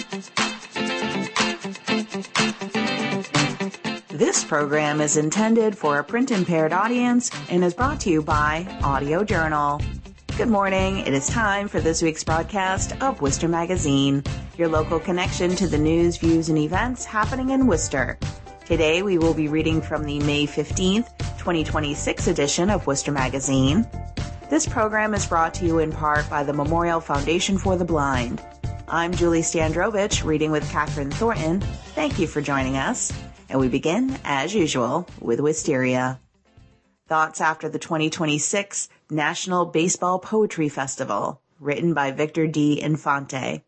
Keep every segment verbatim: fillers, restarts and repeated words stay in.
This program is intended for a print-impaired audience and is brought to you by Audio Journal. Good morning. It is time for this week's broadcast of Worcester Magazine, your local connection to the news, views, and events happening in Worcester. Today, we will be reading from the May fifteenth, twenty twenty-six edition of Worcester Magazine. This program is brought to you in part by the Memorial Foundation for the Blind. I'm Julie Standrovich, reading with Catherine Thornton. Thank you for joining us. And we begin, as usual, with Wisteria. Thoughts after the twenty twenty-six National Baseball Poetry Festival, written by Victor D. Infante.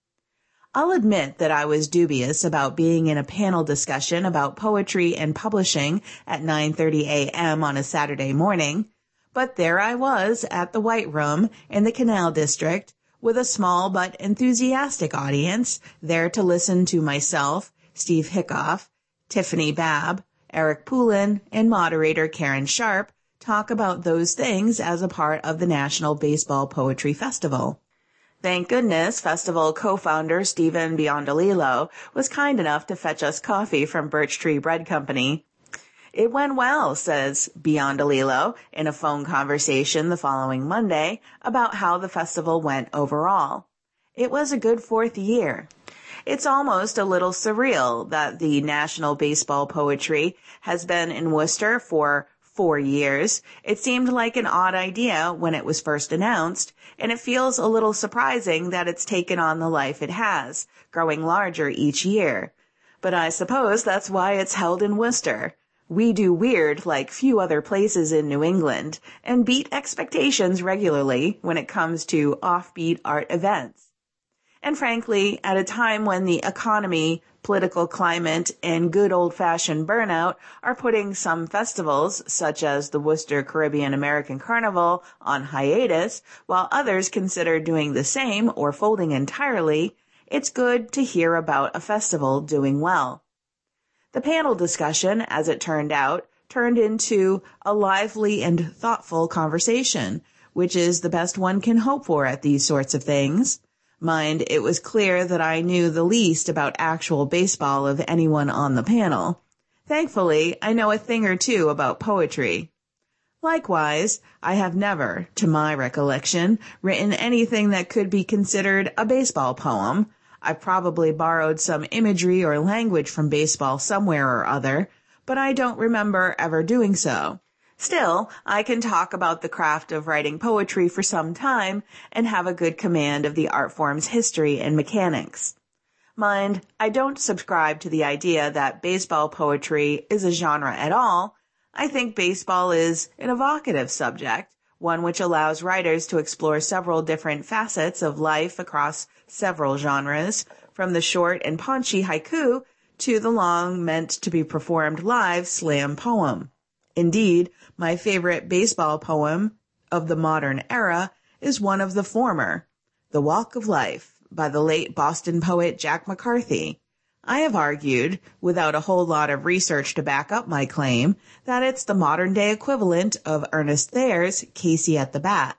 I'll admit that I was dubious about being in a panel discussion about poetry and publishing at nine thirty a.m. on a Saturday morning, but there I was at the White Room in the Canal District with a small but enthusiastic audience there to listen to myself, Steve Hickoff, Tiffany Babb, Eric Poulin, and moderator Karen Sharp talk about those things as a part of the National Baseball Poetry Festival. Thank goodness festival co-founder Stephen Biondolillo was kind enough to fetch us coffee from Birch Tree Bread Company. It went well, says Biondolillo in a phone conversation the following Monday about how the festival went overall. It was a good fourth year. It's almost a little surreal that the National Baseball Poetry has been in Worcester for four years. It seemed like an odd idea when it was first announced, and it feels a little surprising that it's taken on the life it has, growing larger each year. But I suppose that's why it's held in Worcester. We do weird like few other places in New England, and beat expectations regularly when it comes to offbeat art events. And frankly, at a time when the economy, political climate, and good old-fashioned burnout are putting some festivals, such as the Worcester Caribbean American Carnival, on hiatus, while others consider doing the same or folding entirely, it's good to hear about a festival doing well. The panel discussion, as it turned out, turned into a lively and thoughtful conversation, which is the best one can hope for at these sorts of things. Mind, it was clear that I knew the least about actual baseball of anyone on the panel. Thankfully, I know a thing or two about poetry. Likewise, I have never, to my recollection, written anything that could be considered a baseball poem. I've probably borrowed some imagery or language from baseball somewhere or other, but I don't remember ever doing so. Still, I can talk about the craft of writing poetry for some time and have a good command of the art form's history and mechanics. Mind, I don't subscribe to the idea that baseball poetry is a genre at all. I think baseball is an evocative subject, one which allows writers to explore several different facets of life across several genres, from the short and paunchy haiku to the long, meant-to-be-performed live slam poem. Indeed, my favorite baseball poem of the modern era is one of the former, The Walk of Life, by the late Boston poet Jack McCarthy. I have argued, without a whole lot of research to back up my claim, that it's the modern-day equivalent of Ernest Thayer's Casey at the Bat.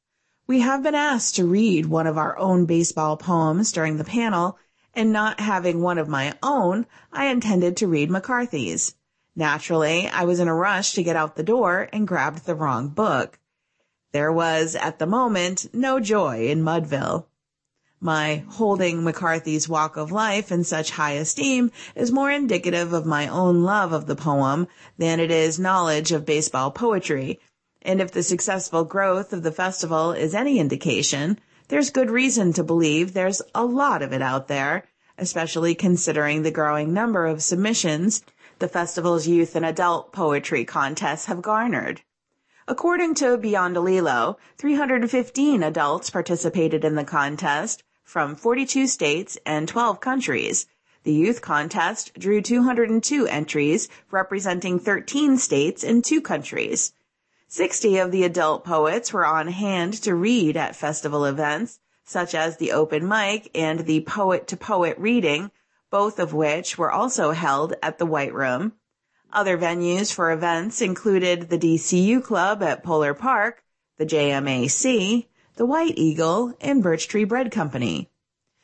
We have been asked to read one of our own baseball poems during the panel, and not having one of my own, I intended to read McCarthy's. Naturally, I was in a rush to get out the door and grabbed the wrong book. There was, at the moment, no joy in Mudville. My holding McCarthy's Walk of Life in such high esteem is more indicative of my own love of the poem than it is knowledge of baseball poetry, and if the successful growth of the festival is any indication, there's good reason to believe there's a lot of it out there, especially considering the growing number of submissions the festival's youth and adult poetry contests have garnered. According to Biondolillo, three hundred fifteen adults participated in the contest from forty-two states and twelve countries. The youth contest drew two hundred two entries representing thirteen states and two countries. Sixty of the adult poets were on hand to read at festival events, such as the open mic and the poet-to-poet reading, both of which were also held at the White Room. Other venues for events included the D C U Club at Polar Park, the J M A C, the White Eagle, and Birch Tree Bread Company.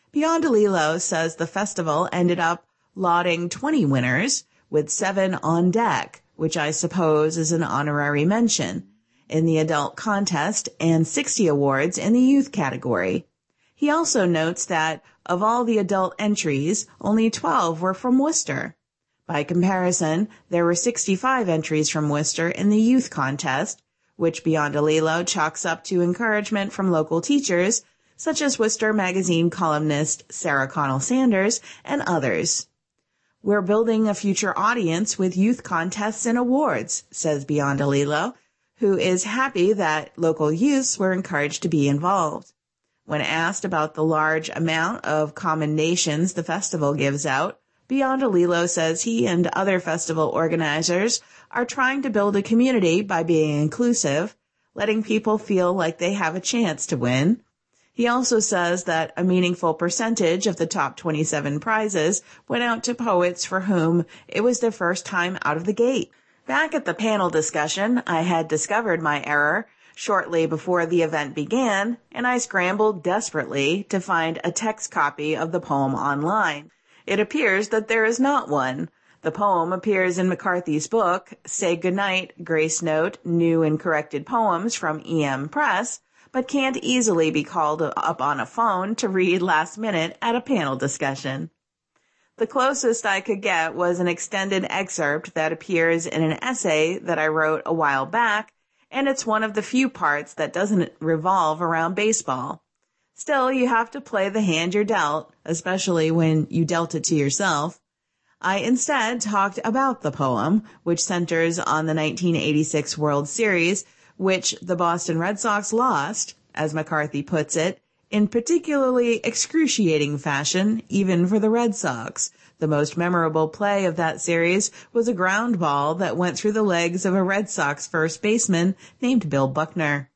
Biondolillo says the festival ended up lauding twenty winners with seven on deck, which I suppose is an honorary mention, in the adult contest and sixty awards in the youth category. He also notes that of all the adult entries, only twelve were from Worcester. By comparison, there were sixty-five entries from Worcester in the youth contest, which Biondolillo chalks up to encouragement from local teachers, such as Worcester Magazine columnist Sarah Connell Sanders and others. We're building a future audience with youth contests and awards, says Biondolillo, who is happy that local youths were encouraged to be involved. When asked about the large amount of commendations the festival gives out, Biondolillo says he and other festival organizers are trying to build a community by being inclusive, letting people feel like they have a chance to win. He also says that a meaningful percentage of the top twenty-seven prizes went out to poets for whom it was their first time out of the gate. Back at the panel discussion, I had discovered my error shortly before the event began, and I scrambled desperately to find a text copy of the poem online. It appears that there is not one. The poem appears in McCarthy's book, Say Goodnight, Grace Note, New and Corrected Poems from E M Press, but can't easily be called up on a phone to read last minute at a panel discussion. The closest I could get was an extended excerpt that appears in an essay that I wrote a while back, and it's one of the few parts that doesn't revolve around baseball. Still, you have to play the hand you're dealt, especially when you dealt it to yourself. I instead talked about the poem, which centers on the nineteen eighty-six World Series, which the Boston Red Sox lost, as McCarthy puts it, in particularly excruciating fashion, even for the Red Sox. The most memorable play of that series was a ground ball that went through the legs of a Red Sox first baseman named Bill Buckner.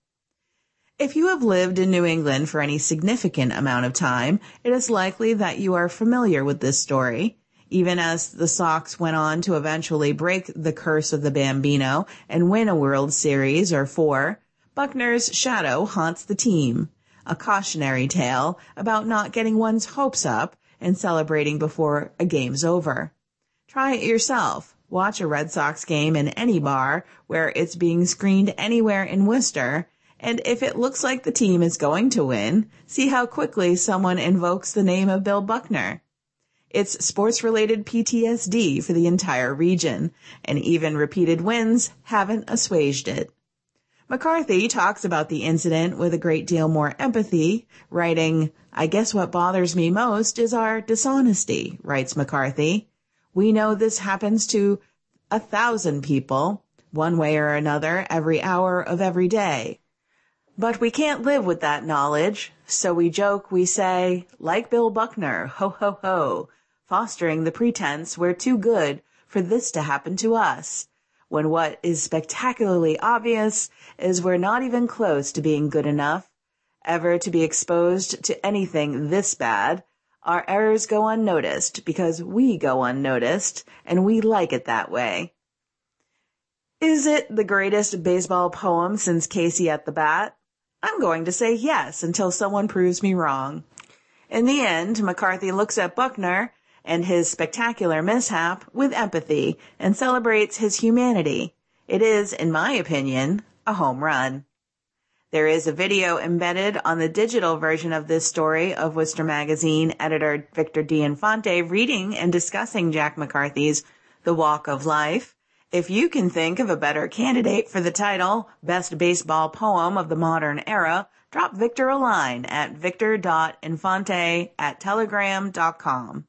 If you have lived in New England for any significant amount of time, it is likely that you are familiar with this story. Even as the Sox went on to eventually break the curse of the Bambino and win a World Series or four, Buckner's shadow haunts the team, a cautionary tale about not getting one's hopes up and celebrating before a game's over. Try it yourself. Watch a Red Sox game in any bar where it's being screened anywhere in Worcester, and if it looks like the team is going to win, see how quickly someone invokes the name of Bill Buckner. It's sports-related P T S D for the entire region, and even repeated wins haven't assuaged it. McCarthy talks about the incident with a great deal more empathy, writing, "I guess what bothers me most is our dishonesty," writes McCarthy. "We know this happens to a thousand people, one way or another, every hour of every day. But we can't live with that knowledge, so we joke, we say, like Bill Buckner, ho ho ho, fostering the pretense we're too good for this to happen to us, when what is spectacularly obvious is we're not even close to being good enough, ever to be exposed to anything this bad. Our errors go unnoticed because we go unnoticed, and we like it that way." Is it the greatest baseball poem since Casey at the Bat? I'm going to say yes until someone proves me wrong. In the end, McCarthy looks at Buckner and his spectacular mishap with empathy and celebrates his humanity. It is, in my opinion, a home run. There is a video embedded on the digital version of this story of Worcester Magazine editor Victor D'Infante reading and discussing Jack McCarthy's The Walk of Life. If you can think of a better candidate for the title, Best Baseball Poem of the Modern Era, drop Victor a line at victor.infante at telegram dot com.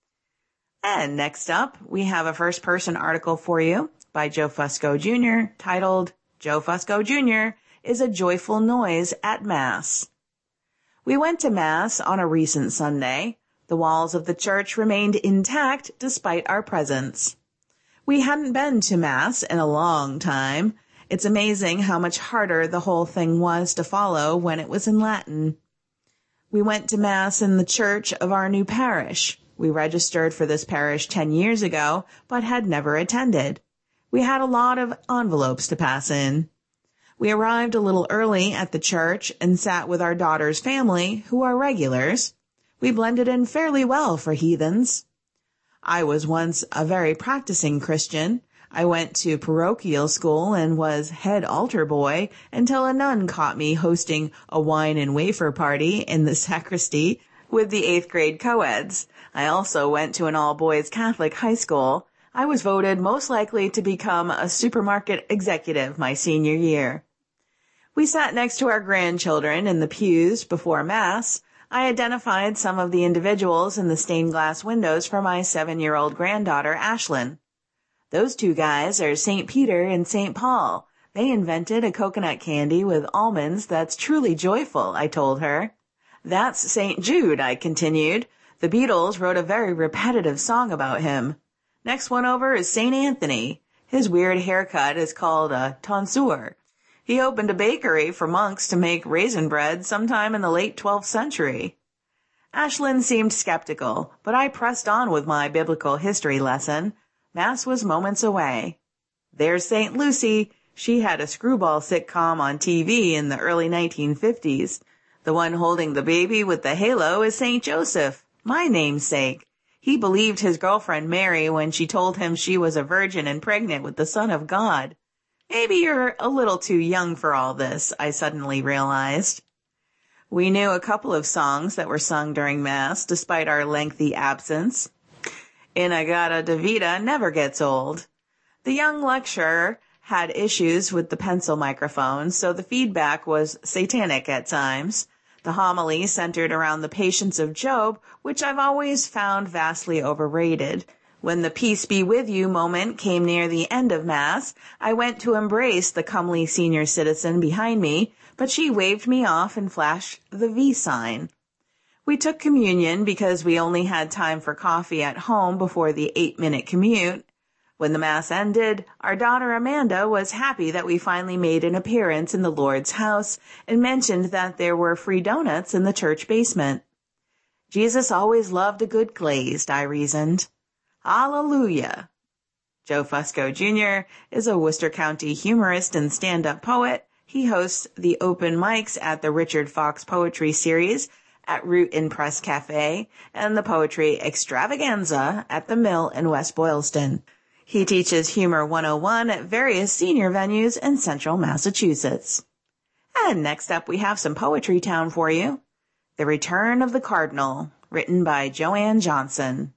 And next up, we have a first-person article for you by Joe Fusco Junior titled, "Joe Fusco Junior is a Joyful Noise at Mass." We went to Mass on a recent Sunday. The walls of the church remained intact despite our presence. We hadn't been to Mass in a long time. It's amazing how much harder the whole thing was to follow when it was in Latin. We went to Mass in the church of our new parish. We registered for this parish ten years ago, but had never attended. We had a lot of envelopes to pass in. We arrived a little early at the church and sat with our daughter's family, who are regulars. We blended in fairly well for heathens. I was once a very practicing Christian. I went to parochial school and was head altar boy until a nun caught me hosting a wine and wafer party in the sacristy with the eighth grade co-eds. I also went to an all-boys Catholic high school. I was voted most likely to become a supermarket executive my senior year. We sat next to our grandchildren in the pews before Mass. I identified some of the individuals in the stained glass windows for my seven-year-old granddaughter, Ashlyn. Those two guys are Saint Peter and Saint Paul. They invented a coconut candy with almonds that's truly joyful, I told her. That's Saint Jude, I continued. The Beatles wrote a very repetitive song about him. Next one over is Saint Anthony. His weird haircut is called a tonsure. He opened a bakery for monks to make raisin bread sometime in the late twelfth century. Ashlyn seemed skeptical, but I pressed on with my biblical history lesson. Mass was moments away. There's Saint Lucy. She had a screwball sitcom on T V in the early nineteen fifties. The one holding the baby with the halo is Saint Joseph, my namesake. He believed his girlfriend Mary when she told him she was a virgin and pregnant with the Son of God. Maybe you're a little too young for all this, I suddenly realized. We knew a couple of songs that were sung during Mass, despite our lengthy absence. In-A-Gadda-Da-Vida never gets old. The young lecturer had issues with the pencil microphone, so the feedback was satanic at times. The homily centered around the patience of Job, which I've always found vastly overrated. When the peace be with you moment came near the end of Mass, I went to embrace the comely senior citizen behind me, but she waved me off and flashed the V sign. We took communion because we only had time for coffee at home before the eight-minute commute. When the Mass ended, our daughter Amanda was happy that we finally made an appearance in the Lord's house and mentioned that there were free donuts in the church basement. Jesus always loved a good glazed, I reasoned. Hallelujah. Joe Fusco Junior is a Worcester County humorist and stand-up poet. He hosts the open mics at the Richard Fox Poetry Series at Root and Press Cafe and the Poetry Extravaganza at the Mill in West Boylston. He teaches Humor one oh one at various senior venues in central Massachusetts. And next up we have some Poetry Town for you. The Return of the Cardinal, written by Joanne Johnson.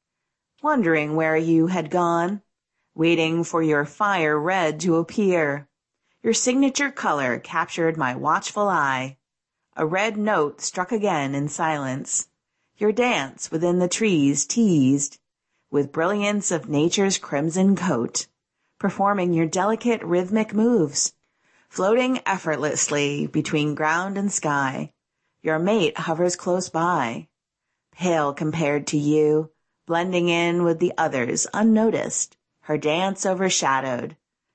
Wondering where you had gone, waiting for your fire red to appear. Your signature color captured my watchful eye. A red note struck again in silence. Your dance within the trees teased, with brilliance of nature's crimson coat, performing your delicate rhythmic moves, floating effortlessly between ground and sky. Your mate hovers close by, pale compared to you, blending in with the others unnoticed, her dance overshadowed.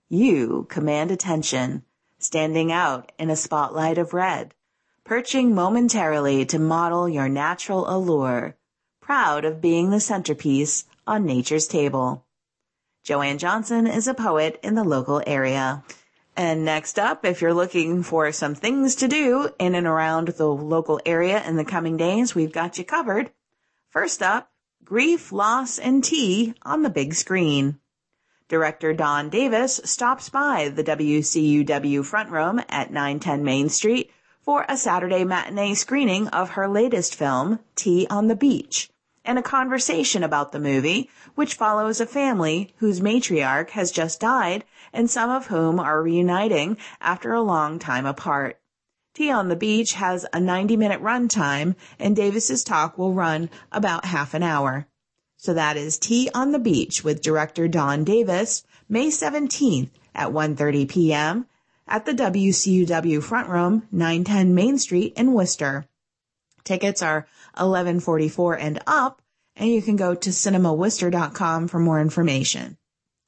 You command attention, standing out in a spotlight of red, perching momentarily to model your natural allure, proud of being the centerpiece on nature's table. Joanne Johnson is a poet in the local area. And next up, if you're looking for some things to do in and around the local area in the coming days, we've got you covered. First up, Grief, Loss, and Tea on the big screen. Director Dawn Davis stops by the W C U W front room at nine ten Main Street for a Saturday matinee screening of her latest film, Tea on the Beach, and a conversation about the movie, which follows a family whose matriarch has just died and some of whom are reuniting after a long time apart. Tea on the Beach has a ninety-minute runtime, and Davis's talk will run about half an hour. So that is Tea on the Beach with director Dawn Davis, May seventeenth at one thirty p.m. at the W C U W front room, nine ten Main Street in Worcester. Tickets are eleven forty-four and up, and you can go to cinema worcester dot com for more information.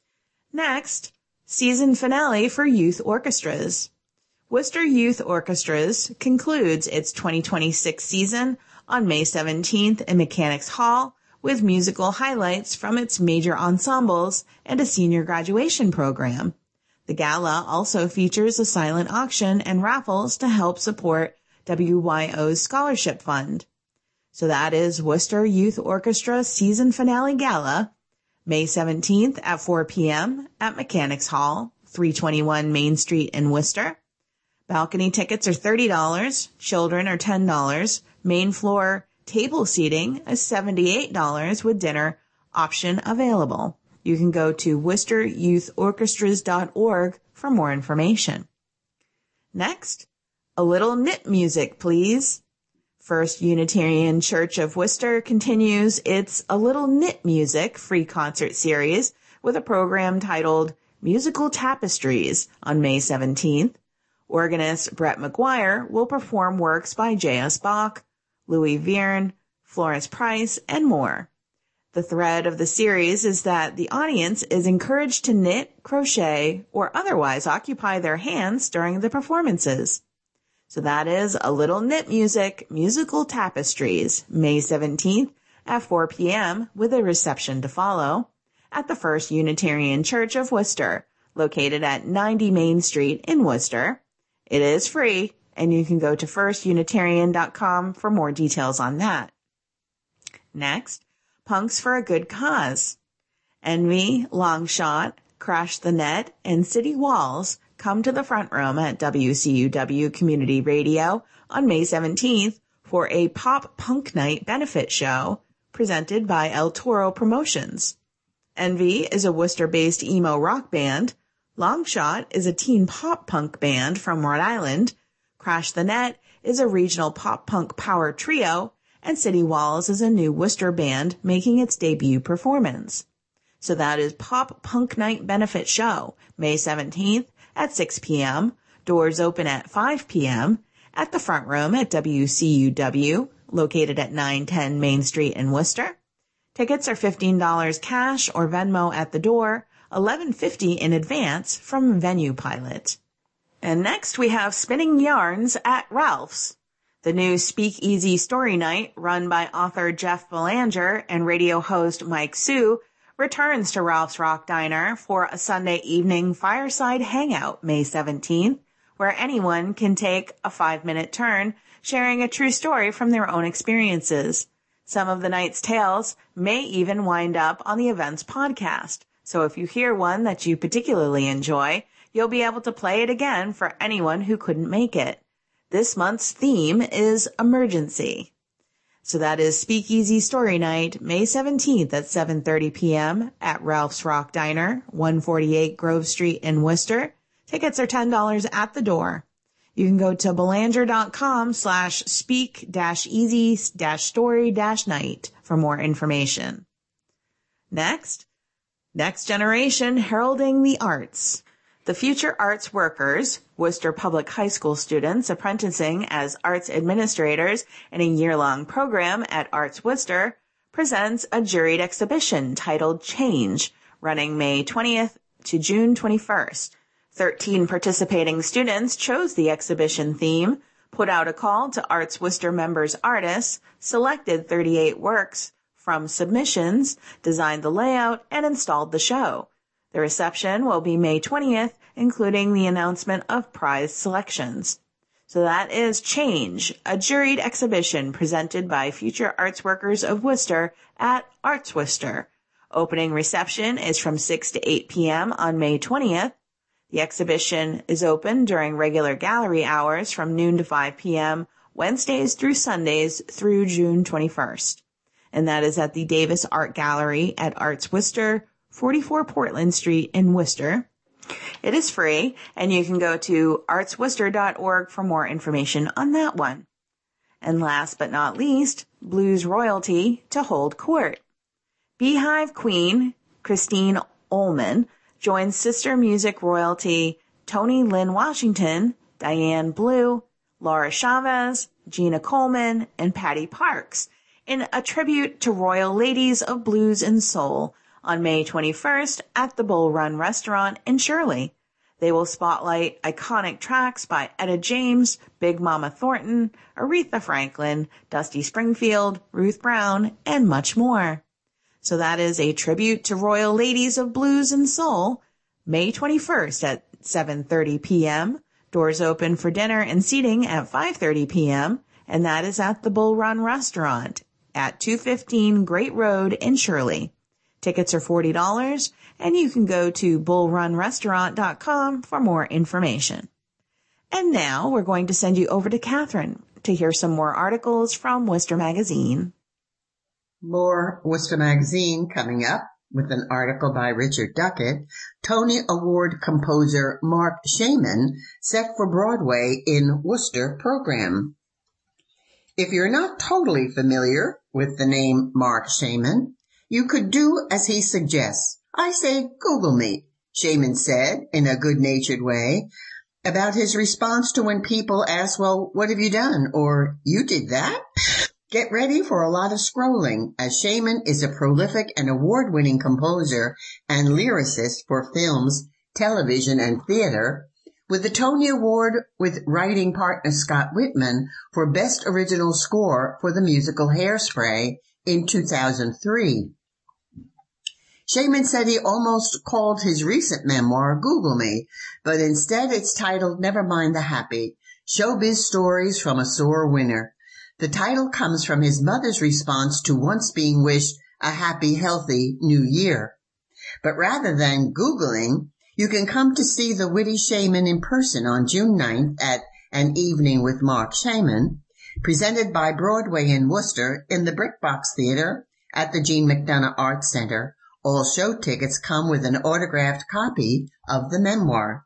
Next, season finale for youth orchestras. Worcester Youth Orchestras concludes its twenty twenty-six season on May seventeenth in Mechanics Hall with musical highlights from its major ensembles and a senior graduation program. The gala also features a silent auction and raffles to help support W Y O's scholarship fund. So that is Worcester Youth Orchestra Season Finale Gala, May seventeenth at four p.m. at Mechanics Hall, three twenty-one Main Street in Worcester. Balcony tickets are thirty dollars, children are ten dollars, main floor table seating is seventy-eight dollars with dinner option available. You can go to worcester youth orchestras dot org for more information. Next, a little knit music, please. First Unitarian Church of Worcester continues its A Little Knit Music free concert series with a program titled Musical Tapestries on May seventeenth. Organist Brett McGuire will perform works by J S. Bach, Louis Vierne, Florence Price, and more. The thread of the series is that the audience is encouraged to knit, crochet, or otherwise occupy their hands during the performances. So that is A Little Knit Music, Musical Tapestries, May seventeenth at four p.m. with a reception to follow at the First Unitarian Church of Worcester, located at ninety Main Street in Worcester. It is free, and you can go to first unitarian dot com for more details on that. Next, Punks for a Good Cause. Envy, Longshot, Crash the Net, and City Walls come to the front room at W C U W Community Radio on May seventeenth for a pop punk night benefit show presented by El Toro Promotions. Envy is a Worcester-based emo rock band. Longshot is a teen pop punk band from Rhode Island. Crash the Net is a regional pop punk power trio, and City Walls is a new Worcester band making its debut performance. So that is Pop Punk Night Benefit Show, May seventeenth at six p.m., doors open at five p.m., at the front room at W C U W, located at nine ten Main Street in Worcester. Tickets are fifteen dollars cash or Venmo at the door, eleven fifty in advance from Venue Pilot. And next we have Spinning Yarns at Ralph's. The new Speakeasy Story Night, run by author Jeff Belanger and radio host Mike Sue, returns to Ralph's Rock Diner for a Sunday evening fireside hangout May seventeenth, where anyone can take a five-minute turn sharing a true story from their own experiences. Some of the night's tales may even wind up on the event's podcast, so if you hear one that you particularly enjoy, you'll be able to play it again for anyone who couldn't make it. This month's theme is emergency. So that is Speakeasy Story Night, May seventeenth at seven thirty p.m. at Ralph's Rock Diner, one forty-eight Grove Street in Worcester. Tickets are ten dollars at the door. You can go to belanger.com slash speak dash easy dash story dash night for more information. Next, Next Generation Heralding the Arts. The Future Arts Workers, Worcester Public High School students apprenticing as arts administrators in a year-long program at Arts Worcester, presents a juried exhibition titled Change, running May twentieth to June twenty-first. Thirteen participating students chose the exhibition theme, put out a call to Arts Worcester members artists, selected thirty-eight works from submissions, designed the layout, and installed the show. The reception will be May twentieth, including the announcement of prize selections. So that is Change, a juried exhibition presented by Future Arts Workers of Worcester at Arts Worcester. Opening reception is from six to eight p.m. on May twentieth. The exhibition is open during regular gallery hours from noon to five p.m., Wednesdays through Sundays through June twenty-first. And that is at the Davis Art Gallery at Arts Worcester, forty-four Portland Street in Worcester. It is free, and you can go to arts worcester dot org for more information on that one. And last but not least, blues royalty to hold court. Beehive Queen Christine Ullman joins sister music royalty Tony Lynn Washington, Diane Blue, Laura Chavez, Gina Coleman, and Patty Parks in a tribute to royal ladies of blues and soul on May twenty-first at the Bull Run Restaurant in Shirley. They will spotlight iconic tracks by Etta James, Big Mama Thornton, Aretha Franklin, Dusty Springfield, Ruth Brown, and much more. So that is a tribute to royal ladies of blues and soul, May twenty-first at seven thirty p.m. Doors open for dinner and seating at five thirty p.m., and that is at the Bull Run Restaurant, at two fifteen Great Road in Shirley. Tickets are forty dollars, and you can go to bull run restaurant dot com for more information. And now we're going to send you over to Catherine to hear some more articles from Worcester Magazine. More Worcester Magazine coming up with an article by Richard Duckett. Tony Award composer Marc Shaiman set for Broadway in Worcester program. If you're not totally familiar with the name Marc Shaiman, you could do as he suggests. I say Google me, Shaiman said in a good-natured way about his response to when people ask, well, what have you done? Or, you did that? Get ready for a lot of scrolling, as Shaiman is a prolific and award-winning composer and lyricist for films, television, and theater, with the Tony Award with writing partner Scott Whitman for Best Original Score for the musical Hairspray in two thousand three. Shaiman said he almost called his recent memoir Google Me, but instead it's titled Never Mind the Happy, Showbiz Stories from a Sore Winner. The title comes from his mother's response to once being wished a happy, healthy new year. But rather than Googling, you can come to see the witty Shaiman in person on June ninth at An Evening with Marc Shaiman, presented by Broadway in Worcester in the Brickbox Theater at the Jean McDonough Arts Center. All show tickets come with an autographed copy of the memoir.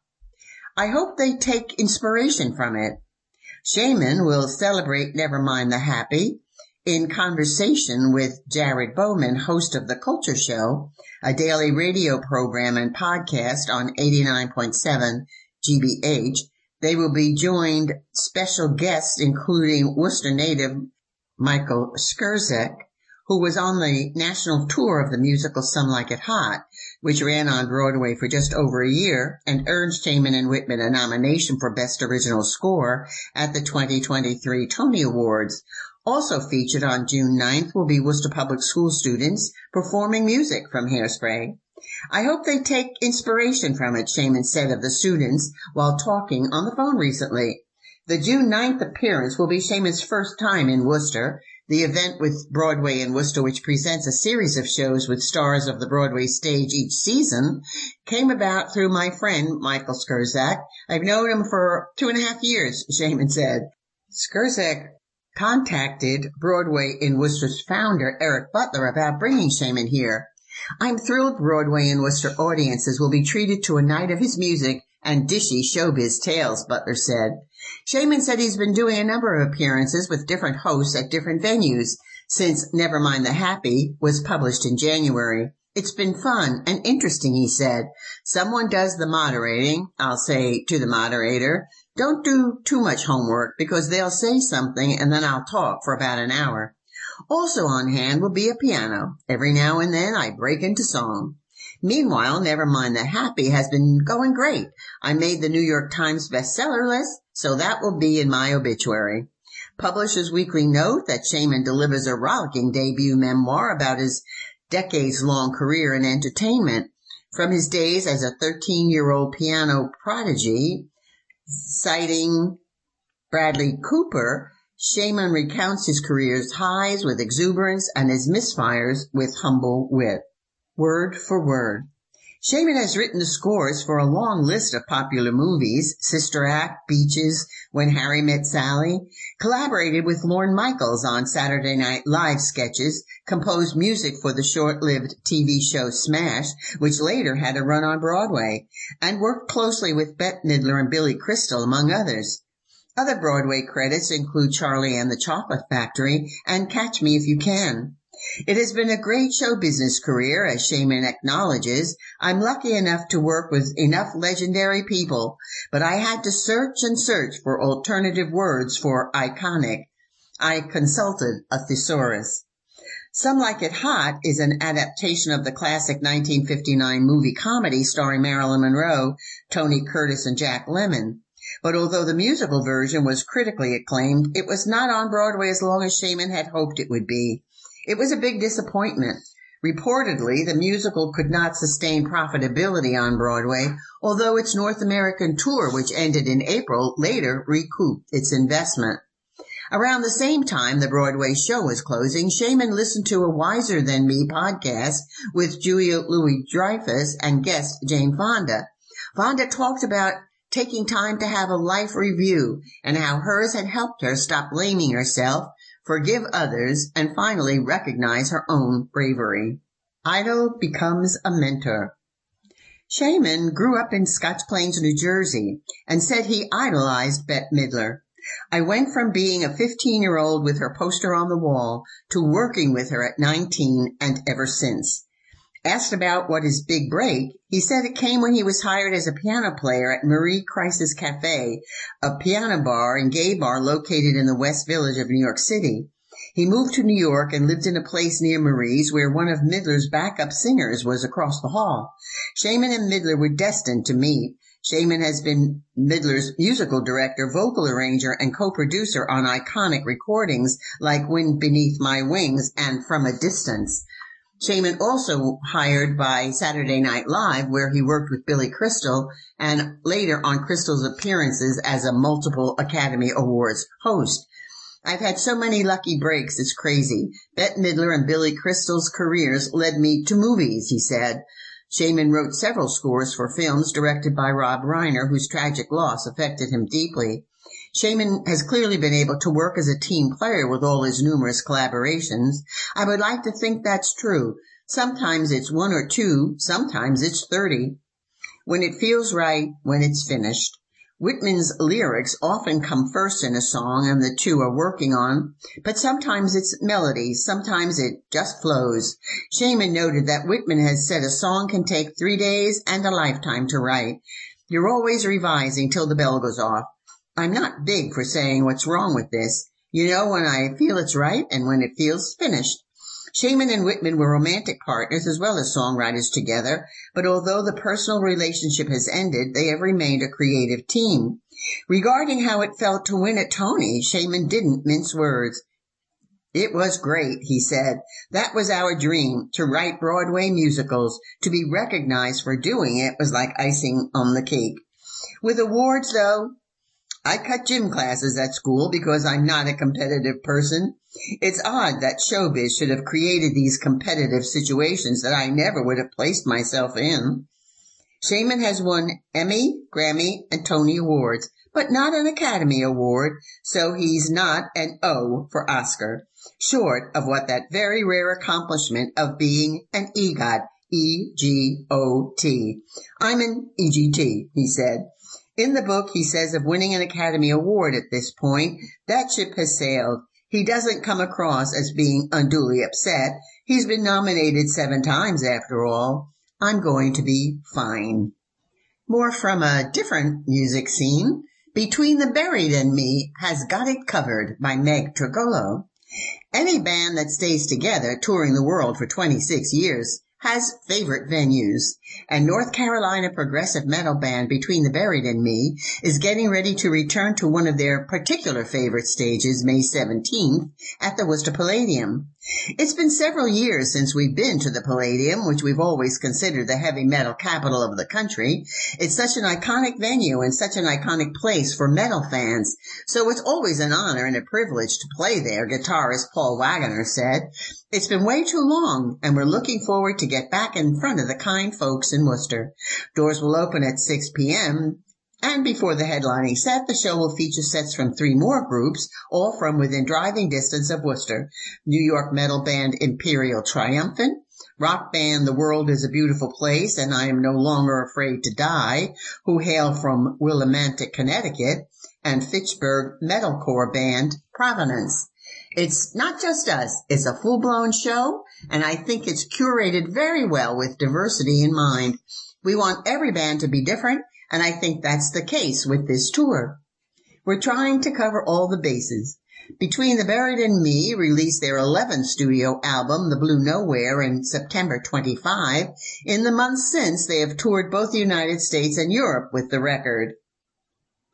I hope they take inspiration from it. Shaiman will celebrate Never Mind the Happy in conversation with Jared Bowman, host of The Culture Show, a daily radio program and podcast on eighty-nine point seven G B H. They will be joined special guests, including Worcester native Michael Skurzek, who was on the national tour of the musical Some Like It Hot, which ran on Broadway for just over a year and earned Shaiman and Whitman a nomination for Best Original Score at the twenty twenty-three Tony Awards. Also featured on June ninth will be Worcester Public School students performing music from Hairspray. I hope they take inspiration from it, Shaiman said of the students while talking on the phone recently. The June ninth appearance will be Shaiman's first time in Worcester. The event with Broadway in Worcester, which presents a series of shows with stars of the Broadway stage each season, came about through my friend, Michael Skurzak. I've known him for two and a half years, Shaiman said. Skurzak contacted Broadway in Worcester's founder, Eric Butler, about bringing Shaiman here. I'm thrilled Broadway in Worcester audiences will be treated to a night of his music and dishy showbiz tales, Butler said. Shaiman said he's been doing a number of appearances with different hosts at different venues since Never Mind the Happy was published in January. It's been fun and interesting, he said. Someone does the moderating. I'll say to the moderator, don't do too much homework because they'll say something and then I'll talk for about an hour. Also on hand will be a piano. Every now and then I break into song. Meanwhile, Never Mind the Happy has been going great. I made the New York Times bestseller list, so that will be in my obituary. Publishers Weekly note that Shaiman delivers a rollicking debut memoir about his decades-long career in entertainment. From his days as a thirteen-year-old piano prodigy, citing Bradley Cooper, Shaiman recounts his career's highs with exuberance and his misfires with humble wit. Word for word. Shaiman has written the scores for a long list of popular movies, Sister Act, Beaches, When Harry Met Sally, collaborated with Lorne Michaels on Saturday Night Live sketches, composed music for the short-lived T V show Smash, which later had a run on Broadway, and worked closely with Bette Midler and Billy Crystal, among others. Other Broadway credits include Charlie and the Chocolate Factory and Catch Me If You Can. It has been a great show business career, as Shaiman acknowledges. I'm lucky enough to work with enough legendary people, but I had to search and search for alternative words for iconic. I consulted a thesaurus. Some Like It Hot is an adaptation of the classic nineteen fifty-nine movie comedy starring Marilyn Monroe, Tony Curtis, and Jack Lemmon. But although the musical version was critically acclaimed, it was not on Broadway as long as Shaiman had hoped it would be. It was a big disappointment. Reportedly, the musical could not sustain profitability on Broadway, although its North American tour, which ended in April, later recouped its investment. Around the same time the Broadway show was closing, Shaman listened to a Wiser Than Me podcast with Julia Louis-Dreyfus and guest Jane Fonda. Fonda talked about taking time to have a life review and how hers had helped her stop blaming herself, forgive others, and finally recognize her own bravery. Idol becomes a mentor. Shaman grew up in Scotch Plains, New Jersey, and said he idolized Bette Midler. I went from being a fifteen-year-old with her poster on the wall to working with her at nineteen and ever since. Asked about what his big break, he said it came when he was hired as a piano player at Marie Crisis Cafe, a piano bar and gay bar located in the West Village of New York City. He moved to New York and lived in a place near Marie's where one of Midler's backup singers was across the hall. Shaman and Midler were destined to meet. Shaman has been Midler's musical director, vocal arranger, and co-producer on iconic recordings like Wind Beneath My Wings and From a Distance. Shaman also hired by Saturday Night Live, where he worked with Billy Crystal, and later on Crystal's appearances as a multiple Academy Awards host. I've had so many lucky breaks, it's crazy. Bette Midler and Billy Crystal's careers led me to movies, he said. Shaman wrote several scores for films directed by Rob Reiner, whose tragic loss affected him deeply. Shaman has clearly been able to work as a team player with all his numerous collaborations. I would like to think that's true. Sometimes it's one or two, sometimes it's thirty. When it feels right, when it's finished. Whitman's lyrics often come first in a song and the two are working on, but sometimes it's melody, sometimes it just flows. Shaman noted that Whitman has said a song can take three days and a lifetime to write. You're always revising till the bell goes off. I'm not big for saying what's wrong with this. You know when I feel it's right and when it feels finished. Shaman and Whitman were romantic partners as well as songwriters together, but although the personal relationship has ended, they have remained a creative team. Regarding how it felt to win a Tony, Shaman didn't mince words. It was great, he said. That was our dream, to write Broadway musicals. To be recognized for doing it was like icing on the cake. With awards, though, I cut gym classes at school because I'm not a competitive person. It's odd that showbiz should have created these competitive situations that I never would have placed myself in. Shaman has won Emmy, Grammy, and Tony Awards, but not an Academy Award, so he's not an O for Oscar, short of what that very rare accomplishment of being an EGOT, E G O T. I'm an E G T, he said. In the book, he says of winning an Academy Award at this point, that ship has sailed. He doesn't come across as being unduly upset. He's been nominated seven times after all. I'm going to be fine. More from a different music scene. Between the Buried and Me has Got It Covered by Meg Trigolo. Any band that stays together touring the world for twenty-six years has favorite venues, and North Carolina progressive metal band Between the Buried and Me is getting ready to return to one of their particular favorite stages May seventeenth at the Worcester Palladium. It's been several years since we've been to the Palladium, which we've always considered the heavy metal capital of the country. It's such an iconic venue and such an iconic place for metal fans, so it's always an honor and a privilege to play there, guitarist Paul Wagoner said. It's been way too long, and we're looking forward to get back in front of the kind folks in Worcester. Doors will open at six p.m., and before the headlining set, the show will feature sets from three more groups, all from within driving distance of Worcester. New York metal band Imperial Triumphant, rock band The World is a Beautiful Place and I Am No Longer Afraid to Die, who hail from Willimantic, Connecticut, and Fitchburg metalcore band Provenance. It's not just us, it's a full-blown show, and I think it's curated very well with diversity in mind. We want every band to be different, and I think that's the case with this tour. We're trying to cover all the bases. Between the Buried and Me released their eleventh studio album, The Blue Nowhere, in September twenty-fifth. In the months since, they have toured both the United States and Europe with the record.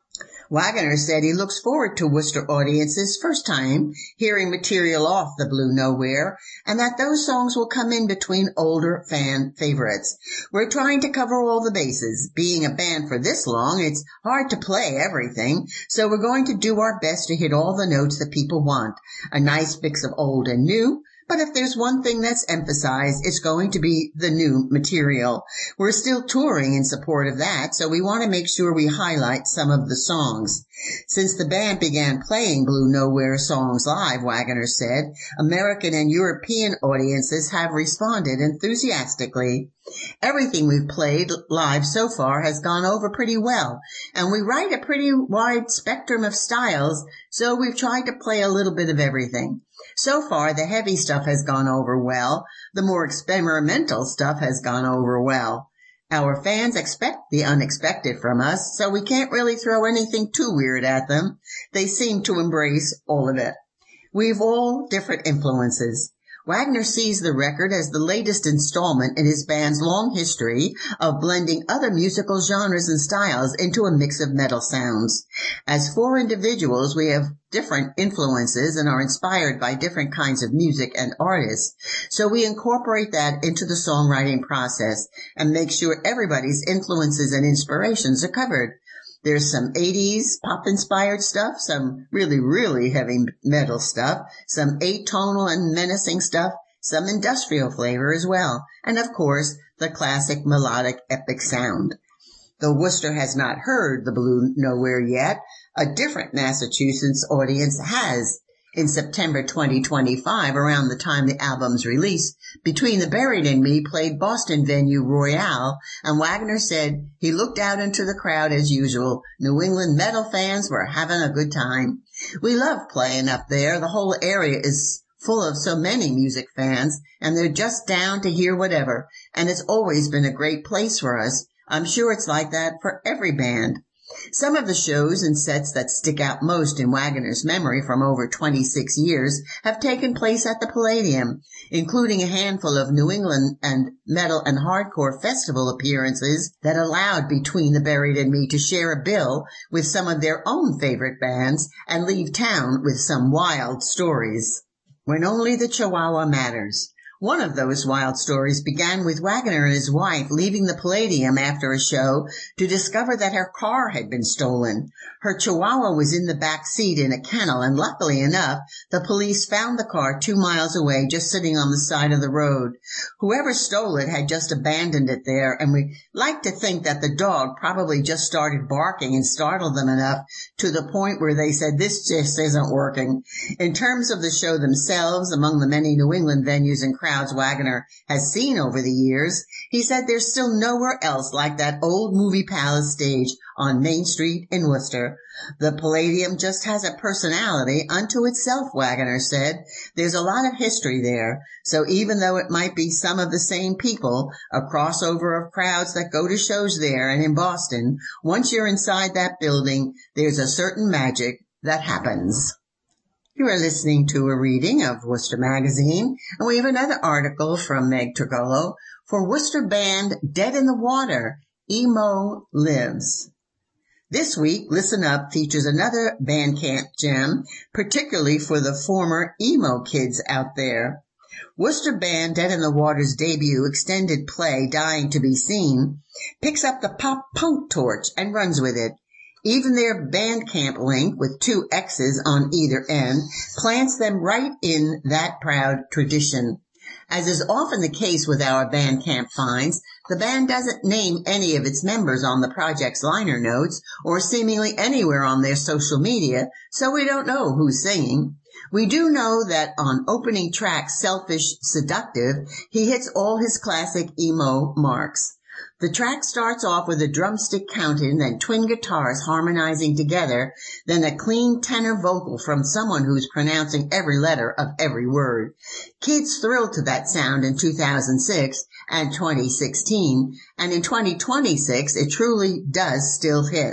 Waggoner said he looks forward to Worcester audiences' first time hearing material off the Blue Nowhere, and that those songs will come in between older fan favorites. We're trying to cover all the bases. Being a band for this long, it's hard to play everything, so we're going to do our best to hit all the notes that people want. A nice mix of old and new. But if there's one thing that's emphasized, it's going to be the new material. We're still touring in support of that, so we want to make sure we highlight some of the songs. Since the band began playing Blue Nowhere songs live, Waggoner said, American and European audiences have responded enthusiastically. Everything we've played live so far has gone over pretty well, and we write a pretty wide spectrum of styles, so we've tried to play a little bit of everything. So far, the heavy stuff has gone over well. The more experimental stuff has gone over well. Our fans expect the unexpected from us, so we can't really throw anything too weird at them. They seem to embrace all of it. We've all different influences. Waggoner sees the record as the latest installment in his band's long history of blending other musical genres and styles into a mix of metal sounds. As four individuals, we have different influences and are inspired by different kinds of music and artists, so we incorporate that into the songwriting process and make sure everybody's influences and inspirations are covered. There's some eighties pop-inspired stuff, some really, really heavy metal stuff, some atonal and menacing stuff, some industrial flavor as well, and of course, the classic melodic epic sound. Though Worcester has not heard the Blue Nowhere yet, a different Massachusetts audience has. In September twenty twenty-five, around the time the album's release, Between the Buried and Me played Boston venue Royale, and Waggoner said he looked out into the crowd as usual. New England metal fans were having a good time. We love playing up there. The whole area is full of so many music fans, and they're just down to hear whatever, and it's always been a great place for us. I'm sure it's like that for every band. Some of the shows and sets that stick out most in Waggoner's memory from over twenty-six years have taken place at the Palladium, including a handful of New England and metal and hardcore festival appearances that allowed Between the Buried and Me to share a bill with some of their own favorite bands and leave town with some wild stories. When only the Chihuahua matters. One of those wild stories began with Waggoner and his wife leaving the Palladium after a show to discover that her car had been stolen. Her Chihuahua was in the back seat in a kennel, and luckily enough, the police found the car two miles away, just sitting on the side of the road. Whoever stole it had just abandoned it there, and we like to think that the dog probably just started barking and startled them enough to the point where they said, this just isn't working. In terms of the show themselves, among the many New England venues and crowds Waggoner has seen over the years, he said there's still nowhere else like that old movie palace stage on Main Street in Worcester. The Palladium just has a personality unto itself, Waggoner said. There's a lot of history there, so even though it might be some of the same people, a crossover of crowds that go to shows there and in Boston, once you're inside that building, there's a certain magic that happens. You are listening to a reading of Worcester Magazine, and we have another article from Meg Trigolo for Worcester band Dead in the Water, Emo Lives. This week, Listen Up features another Bandcamp gem, particularly for the former emo kids out there. Worcester band Dead in the Water's debut extended play, Dying to be Seen, picks up the pop-punk torch and runs with it. Even their Bandcamp link, with two X's on either end, plants them right in that proud tradition. As is often the case with our Bandcamp finds, the band doesn't name any of its members on the project's liner notes or seemingly anywhere on their social media, so we don't know who's singing. We do know that on opening track Selfish Seductive, he hits all his classic emo marks. The track starts off with a drumstick count-in, then twin guitars harmonizing together, then a clean tenor vocal from someone who's pronouncing every letter of every word. Kids thrilled to that sound in two thousand six and twenty sixteen, and in twenty twenty-six it truly does still hit.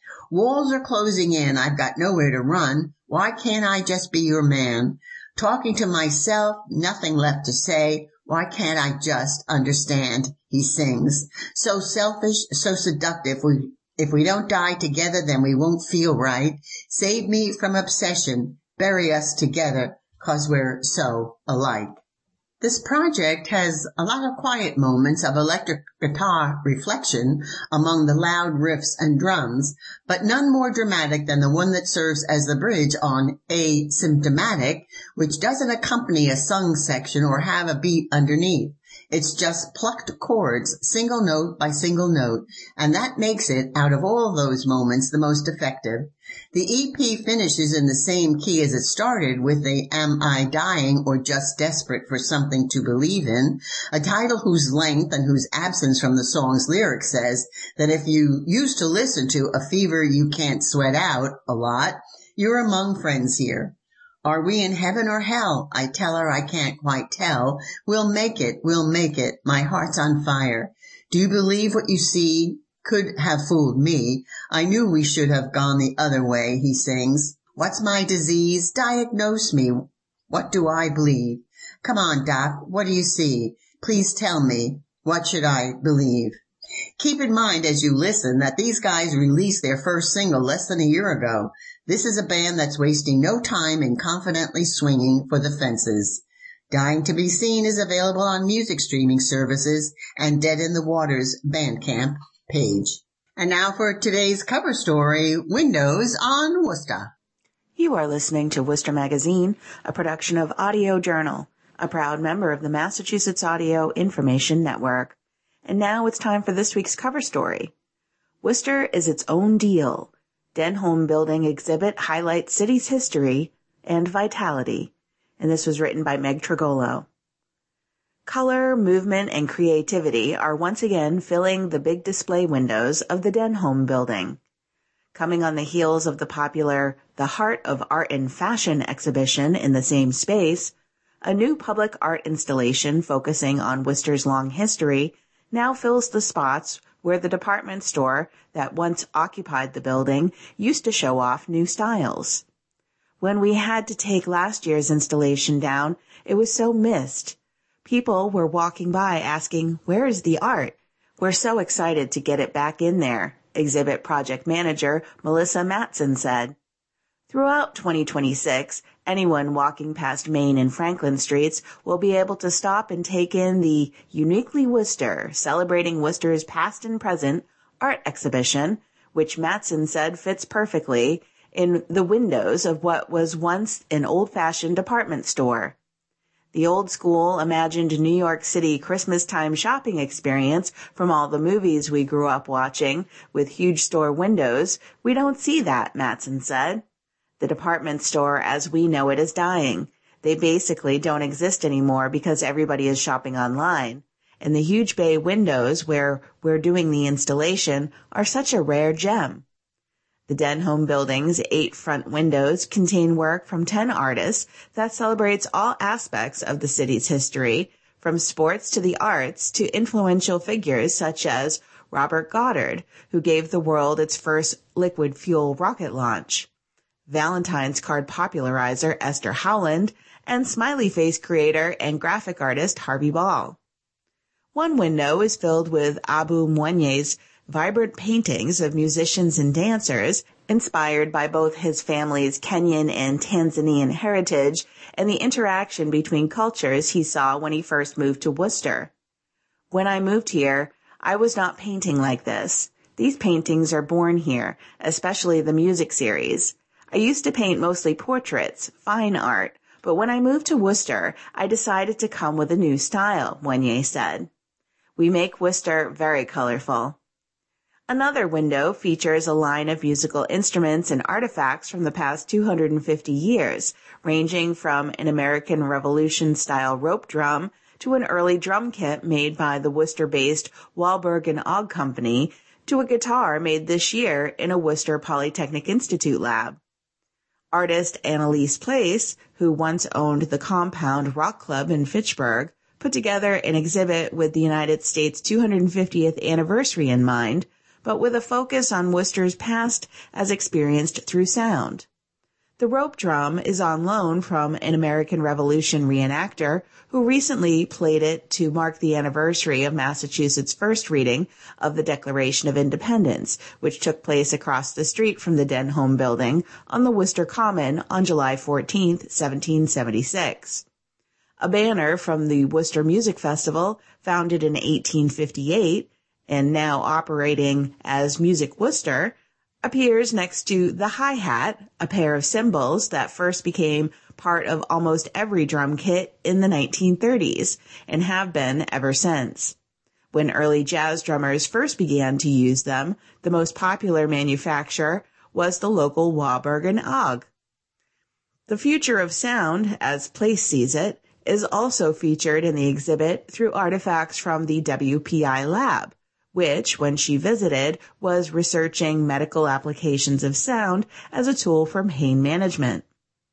Walls are closing in, I've got nowhere to run, why can't I just be your man? Talking to myself, nothing left to say, why can't I just understand? He sings. So selfish, so seductive, we If we don't die together, then we won't feel right. Save me from obsession. Bury us together, 'cause we're so alike. This project has a lot of quiet moments of electric guitar reflection among the loud riffs and drums, but none more dramatic than the one that serves as the bridge on Asymptomatic, which doesn't accompany a sung section or have a beat underneath. It's just plucked chords, single note by single note, and that makes it, out of all those moments, the most effective. The E P finishes in the same key as it started, with a Am I Dying or Just Desperate for Something to Believe in, a title whose length and whose absence from the song's lyrics says that if you used to listen to A Fever You Can't Sweat Out a lot, you're among friends here. Are we in heaven or hell? I tell her I can't quite tell. We'll make it, we'll make it. My heart's on fire. Do you believe what you see? Could have fooled me. I knew we should have gone the other way, he sings. What's my disease? Diagnose me. What do I believe? Come on, Doc, what do you see? Please tell me. What should I believe? Keep in mind as you listen that these guys released their first single less than a year ago. This is a band that's wasting no time in confidently swinging for the fences. Dying to Be Seen is available on music streaming services and Dead in the Water's Bandcamp page. And now for today's cover story, Windows on Worcester. You are listening to Worcester Magazine, a production of Audio Journal, a proud member of the Massachusetts Audio Information Network. And now it's time for this week's cover story. Worcester is its own deal. Denholm Building exhibit highlights city's history and vitality. And this was written by Meg Trigolo. Color, movement, and creativity are once again filling the big display windows of the Denholm Building. Coming on the heels of the popular The Heart of Art and Fashion exhibition in the same space, a new public art installation focusing on Worcester's long history now fills the spots where the department store that once occupied the building used to show off new styles. When we had to take last year's installation down, it was so missed. People were walking by asking, "Where is the art?" We're so excited to get it back in there, exhibit project manager Melissa Matson said. Throughout twenty twenty-six, anyone walking past Main and Franklin Streets will be able to stop and take in the Uniquely Worcester, celebrating Worcester's past and present art exhibition, which Matson said fits perfectly in the windows of what was once an old-fashioned department store. The old-school, imagined New York City Christmas-time shopping experience from all the movies we grew up watching, with huge store windows, we don't see that, Matson said. The department store as we know it is dying. They basically don't exist anymore because everybody is shopping online. And the huge bay windows where we're doing the installation are such a rare gem. The Denholm Building's eight front windows contain work from ten artists that celebrates all aspects of the city's history, from sports to the arts to influential figures such as Robert Goddard, who gave the world its first liquid fuel rocket launch, Valentine's card popularizer Esther Howland, and smiley face creator and graphic artist Harvey Ball. One window is filled with Abu Mwenye's vibrant paintings of musicians and dancers, inspired by both his family's Kenyan and Tanzanian heritage and the interaction between cultures he saw when he first moved to Worcester. When I moved here, I was not painting like this. These paintings are born here, especially the music series. I used to paint mostly portraits, fine art, but when I moved to Worcester, I decided to come with a new style, Mwenye said. We make Worcester very colorful. Another window features a line of musical instruments and artifacts from the past two hundred fifty years, ranging from an American Revolution-style rope drum to an early drum kit made by the Worcester-based Wahlberg and Ogg Company to a guitar made this year in a Worcester Polytechnic Institute lab. Artist Annalise Place, who once owned the Compound Rock Club in Fitchburg, put together an exhibit with the United States two hundred fiftieth anniversary in mind, but with a focus on Worcester's past as experienced through sound. The rope drum is on loan from an American Revolution reenactor who recently played it to mark the anniversary of Massachusetts' first reading of the Declaration of Independence, which took place across the street from the Denholm Building on the Worcester Common on July fourteenth, seventeen seventy-six. A banner from the Worcester Music Festival, founded in eighteen fifty-eight and now operating as Music Worcester, appears next to the hi-hat, a pair of cymbals that first became part of almost every drum kit in the nineteen thirties and have been ever since. When early jazz drummers first began to use them, the most popular manufacturer was the local Warburg and Ogg. The future of sound, as Place sees it, is also featured in the exhibit through artifacts from the W P I lab, which, when she visited, was researching medical applications of sound as a tool for pain management.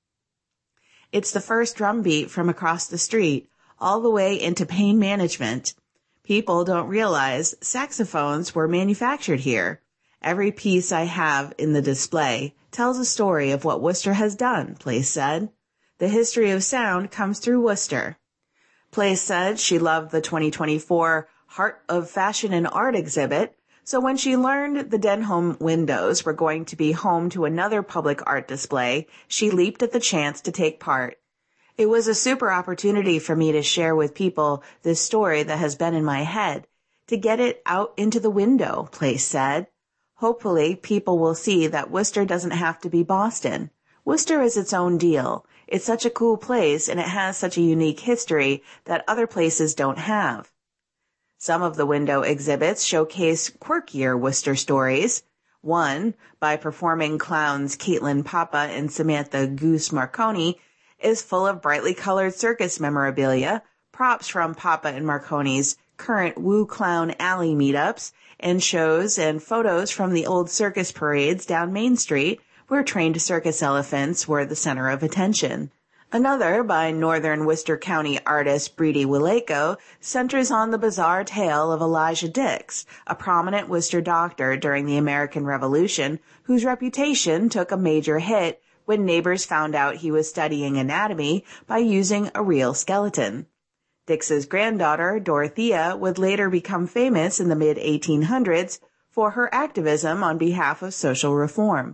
It's the first drum beat from across the street, all the way into pain management. People don't realize saxophones were manufactured here. Every piece I have in the display tells a story of what Worcester has done, Place said. The history of sound comes through Worcester. Place said she loved the twenty twenty-four Heart of Fashion and Art exhibit, so when she learned the Denholm windows were going to be home to another public art display, she leaped at the chance to take part. It was a super opportunity for me to share with people this story that has been in my head, to get it out into the window, Place said. Hopefully, people will see that Worcester doesn't have to be Boston. Worcester is its own deal. It's such a cool place, and it has such a unique history that other places don't have. Some of the window exhibits showcase quirkier Worcester stories. One, by performing clowns Caitlin Papa and Samantha Goose Marconi, is full of brightly colored circus memorabilia, props from Papa and Marconi's current Woo Clown Alley meetups, and shows and photos from the old circus parades down Main Street, where trained circus elephants were the center of attention. Another, by Northern Worcester County artist Brady Willeko, centers on the bizarre tale of Elijah Dix, a prominent Worcester doctor during the American Revolution, whose reputation took a major hit when neighbors found out he was studying anatomy by using a real skeleton. Dix's granddaughter, Dorothea, would later become famous in the mid eighteen hundreds for her activism on behalf of social reform.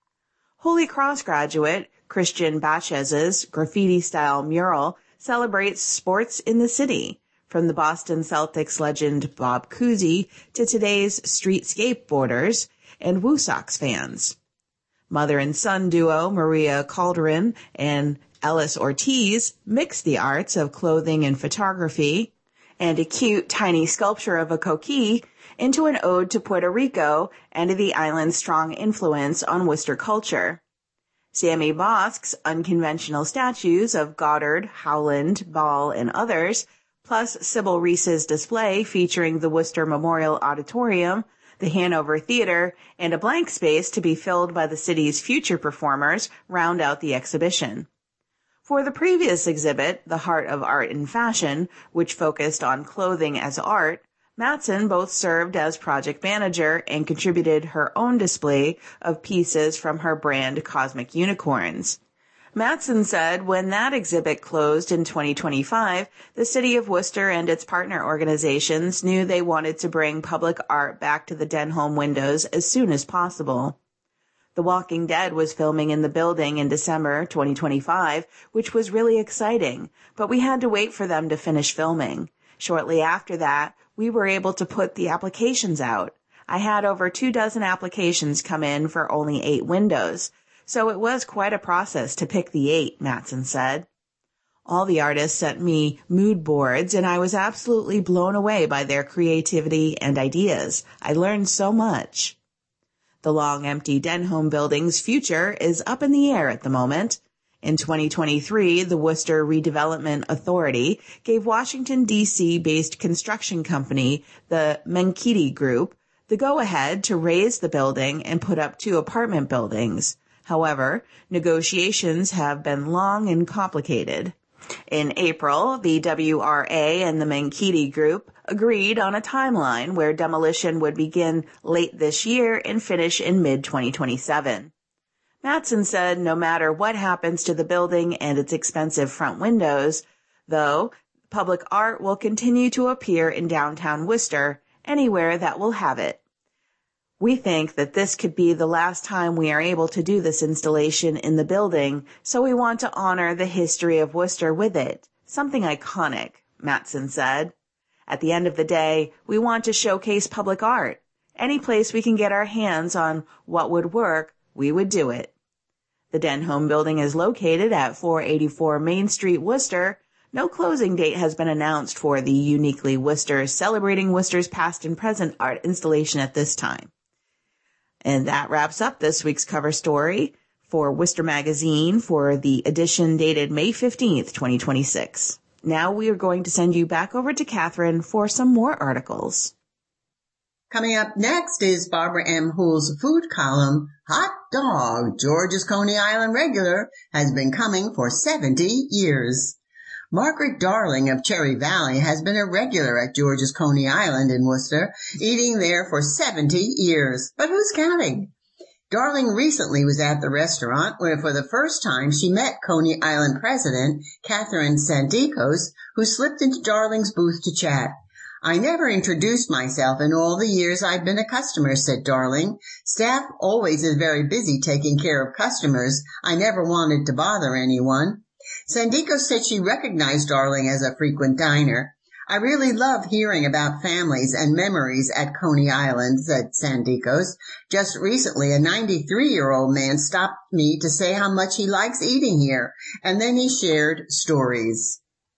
Holy Cross graduate Christian Bachez's graffiti-style mural celebrates sports in the city, from the Boston Celtics legend Bob Cousy to today's street skateboarders and Woo Sox fans. Mother and son duo Maria Calderon and Ellis Ortiz mix the arts of clothing and photography, and a cute, tiny sculpture of a coquille into an ode to Puerto Rico and to the island's strong influence on Worcester culture. Sammy Bosk's unconventional statues of Goddard, Howland, Ball, and others, plus Sybil Reese's display featuring the Worcester Memorial Auditorium, the Hanover Theater, and a blank space to be filled by the city's future performers, round out the exhibition. For the previous exhibit, The Heart of Art and Fashion, which focused on clothing as art, Matson both served as project manager and contributed her own display of pieces from her brand Cosmic Unicorns. Matson said when that exhibit closed in twenty twenty-five, the city of Worcester and its partner organizations knew they wanted to bring public art back to the Denholm windows as soon as possible. The Walking Dead was filming in the building in December twenty twenty-five, which was really exciting, but we had to wait for them to finish filming. Shortly after that, we were able to put the applications out. I had over two dozen applications come in for only eight windows, so it was quite a process to pick the eight, Matson said. All the artists sent me mood boards, and I was absolutely blown away by their creativity and ideas. I learned so much. The long, empty Denholm building's future is up in the air at the moment. In twenty twenty-three, the Worcester Redevelopment Authority gave Washington, D C-based construction company, the Menkiti Group, the go-ahead to raise the building and put up two apartment buildings. However, negotiations have been long and complicated. In April, the W R A and the Menkiti Group agreed on a timeline where demolition would begin late this year and finish in mid twenty twenty-seven. Matson said no matter what happens to the building and its expensive front windows, though, public art will continue to appear in downtown Worcester, anywhere that will have it. We think that this could be the last time we are able to do this installation in the building, so we want to honor the history of Worcester with it, something iconic, Matson said. At the end of the day, we want to showcase public art. Any place we can get our hands on what would work, we would do it. The Denholm Building is located at four eighty-four Main Street, Worcester. No closing date has been announced for the Uniquely Worcester Celebrating Worcester's Past and Present art installation at this time. And that wraps up this week's cover story for Worcester Magazine for the edition dated May fifteenth, twenty twenty-six. Now we are going to send you back over to Catherine for some more articles. Coming up next is Barbara M. Hoole's food column, Hot Dog, George's Coney Island regular, has been coming for seventy years. Margaret Darling of Cherry Valley has been a regular at George's Coney Island in Worcester, eating there for seventy years. But who's counting? Darling recently was at the restaurant where for the first time she met Coney Island president Catherine Sandikos, who slipped into Darling's booth to chat. I never introduced myself in all the years I've been a customer, said Darling. Staff always is very busy taking care of customers. I never wanted to bother anyone. Sandikos said she recognized Darling as a frequent diner. I really love hearing about families and memories at Coney Island, said Sandikos. Just recently, a ninety-three-year-old man stopped me to say how much he likes eating here, and then he shared stories.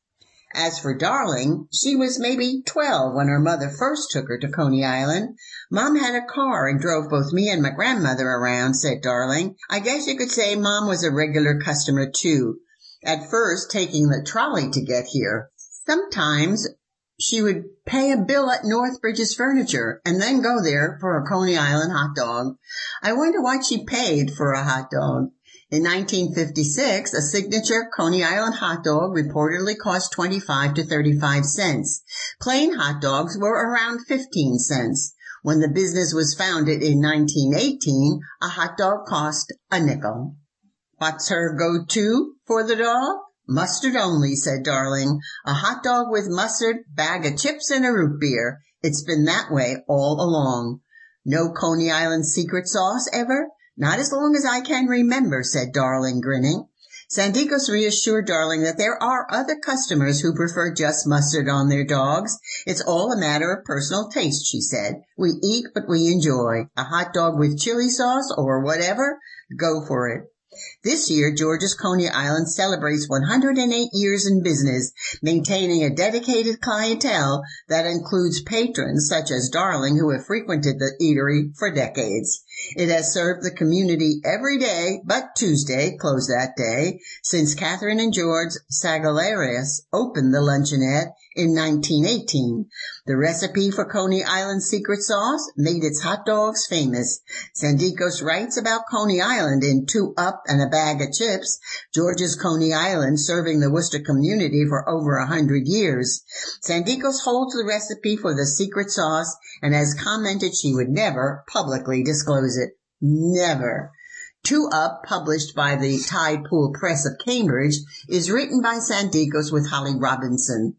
As for Darling, she was maybe twelve when her mother first took her to Coney Island. Mom had a car and drove both me and my grandmother around, said Darling. I guess you could say Mom was a regular customer too. At first, taking the trolley to get here. Sometimes she would pay a bill at Northbridge's Furniture and then go there for a Coney Island hot dog. I wonder what she paid for a hot dog. In nineteen fifty-six, a signature Coney Island hot dog reportedly cost twenty-five to thirty-five cents. Plain hot dogs were around fifteen cents. When the business was founded in nineteen eighteen, a hot dog cost a nickel. What's her go-to for the dog? Mustard only, said Darling. A hot dog with mustard, bag of chips, and a root beer. It's been that way all along. No Coney Island secret sauce ever? Not as long as I can remember, said Darling, grinning. Sandikos reassured Darling that there are other customers who prefer just mustard on their dogs. It's all a matter of personal taste, she said. We eat what we enjoy. A hot dog with chili sauce or whatever? Go for it. This year, George's Coney Island celebrates one hundred eight years in business, maintaining a dedicated clientele that includes patrons such as Darling, who have frequented the eatery for decades. It has served the community every day but Tuesday, closed that day, since Catherine and George Sagalarius opened the luncheonette in nineteen eighteen. The recipe for Coney Island secret sauce made its hot dogs famous. Sandikos writes about Coney Island in Two Up and a Bag of Chips, George's Coney Island serving the Worcester community for over a hundred years. Sandikos holds the recipe for the secret sauce and has commented she would never publicly disclose it. Never. Two Up, published by the Tide Pool Press of Cambridge, is written by Sandikos with Holly Robinson.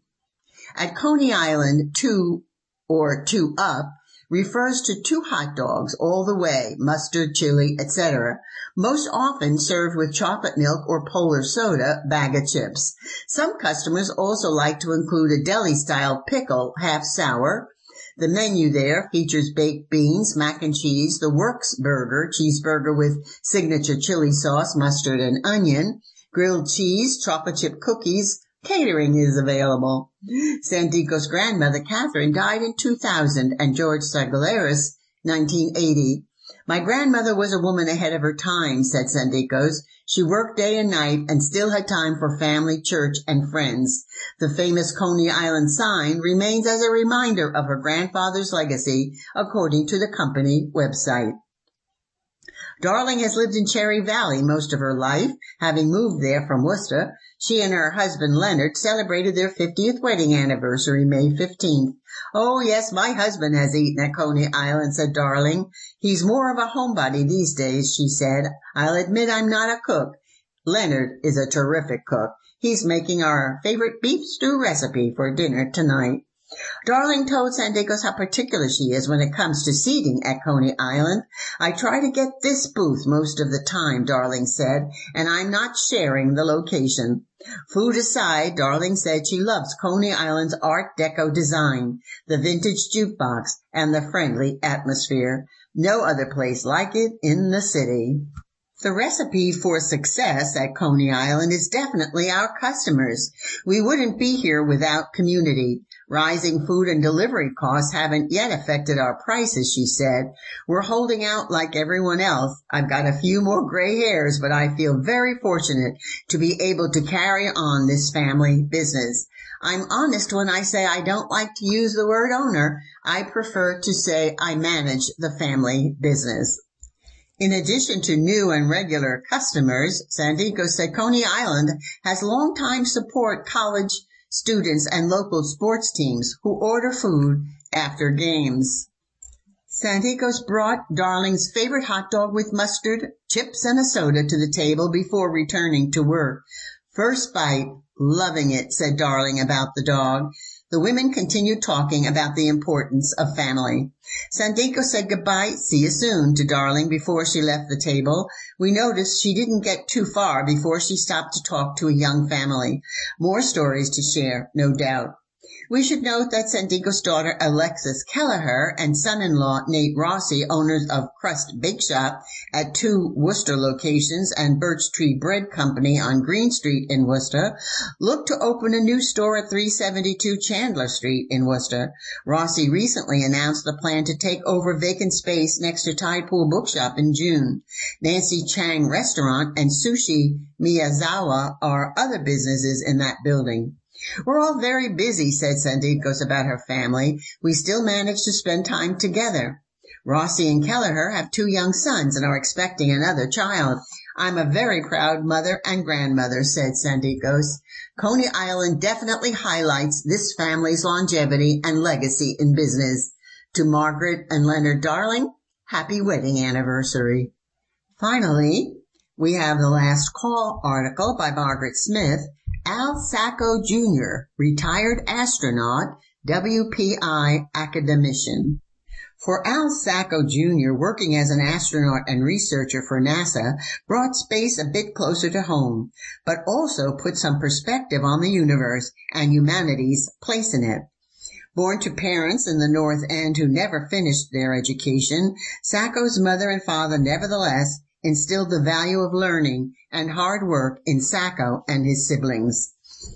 At Coney Island, two or two up refers to two hot dogs all the way, mustard, chili, et cetera, most often served with chocolate milk or polar soda, bag of chips. Some customers also like to include a deli-style pickle, half sour. The menu there features baked beans, mac and cheese, the Works burger, cheeseburger with signature chili sauce, mustard, and onion, grilled cheese, chocolate chip cookies. Catering is available. Sandikos' grandmother, Catherine, died in two thousand, and George Sagalaris, nineteen eighty. My grandmother was a woman ahead of her time, said Sandikos. She worked day and night and still had time for family, church, and friends. The famous Coney Island sign remains as a reminder of her grandfather's legacy, according to the company website. Darling has lived in Cherry Valley most of her life, having moved there from Worcester. She and her husband Leonard celebrated their fiftieth wedding anniversary May fifteenth. "Oh, yes, my husband has eaten at Coney Island," said Darling. "He's more of a homebody these days," she said. "I'll admit I'm not a cook. Leonard is a terrific cook. He's making our favorite beef stew recipe for dinner tonight." Darling told Sandicos how particular she is when it comes to seating at Coney Island. "I try to get this booth most of the time," Darling said, "and I'm not sharing the location." Food aside, Darling said she loves Coney Island's Art Deco design, the vintage jukebox, and the friendly atmosphere. No other place like it in the city. The recipe for success at Coney Island is definitely our customers. We wouldn't be here without community. Rising food and delivery costs haven't yet affected our prices, she said. We're holding out like everyone else. I've got a few more gray hairs, but I feel very fortunate to be able to carry on this family business. I'm honest when I say I don't like to use the word owner. I prefer to say I manage the family business. In addition to new and regular customers, Sandicos said Coney Island has longtime support college students and local sports teams who order food after games. Sandicos brought Darling's favorite hot dog with mustard, chips, and a soda to the table before returning to work. "First bite, loving it," said Darling about the dog. The women continued talking about the importance of family. Sandicos said goodbye, "See you soon," to Darling before she left the table. We noticed she didn't get too far before she stopped to talk to a young family. More stories to share, no doubt. We should note that Sandicos' daughter Alexis Kelleher and son-in-law Nate Rossi, owners of Crust Bake Shop at two Worcester locations and Birch Tree Bread Company on Green Street in Worcester, look to open a new store at three seventy-two Chandler Street in Worcester. Rossi recently announced the plan to take over vacant space next to Tide Pool Bookshop in June. Nancy Chang Restaurant and Sushi Miyazawa are other businesses in that building. "We're all very busy," said Sandicos about her family. "We still manage to spend time together. Rossi and Kelleher have two young sons and are expecting another child. I'm a very proud mother and grandmother," said Sandicos. Coney Island definitely highlights this family's longevity and legacy in business. To Margaret and Leonard Darling, happy wedding anniversary. Finally, we have the last call article by Margaret Smith. Al Sacco Junior, retired astronaut, W P I academician. For Al Sacco Junior, working as an astronaut and researcher for NASA brought space a bit closer to home, but also put some perspective on the universe and humanity's place in it. Born to parents in the North End who never finished their education, Sacco's mother and father nevertheless instilled the value of learning and hard work in Sacco and his siblings.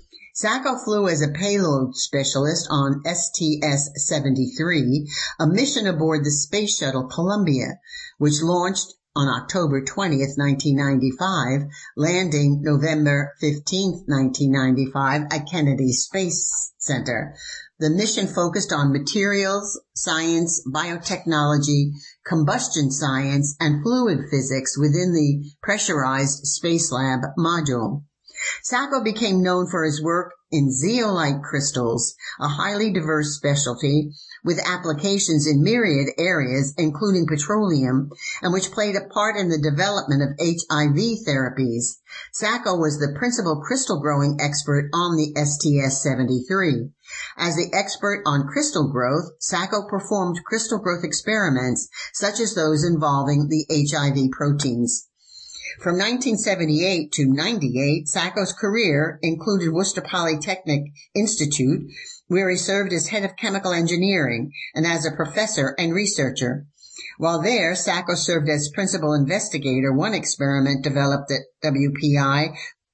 Sacco flew as a payload specialist on S T S seventy-three, a mission aboard the Space Shuttle Columbia, which launched on October twentieth, nineteen ninety-five, landing November fifteenth, nineteen ninety-five at Kennedy Space Center. The mission focused on materials, science, biotechnology, combustion science, and fluid physics within the pressurized Space Lab module. Sacco became known for his work in zeolite crystals, a highly diverse specialty with applications in myriad areas, including petroleum, and which played a part in the development of H I V therapies. Sacco was the principal crystal growing expert on the S T S seventy-three. As the expert on crystal growth, Sacco performed crystal growth experiments, such as those involving the H I V proteins. From nineteen seventy-eight to ninety-eight, Sacco's career included Worcester Polytechnic Institute, where he served as head of chemical engineering and as a professor and researcher. While there, Sacco served as principal investigator. One experiment developed at W P I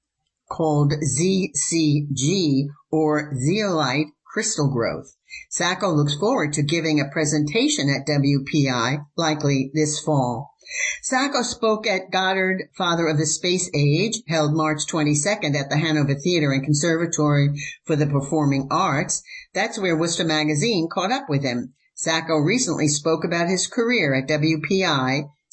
called Z C G, or zeolite crystal growth. Sacco looks forward to giving a presentation at W P I, likely this fall. Sacco spoke at Goddard Father of the Space Age, held March twenty-second at the Hanover Theater and Conservatory for the Performing Arts. That's where Worcester Magazine caught up with him. Sacco recently spoke about his career at W P I,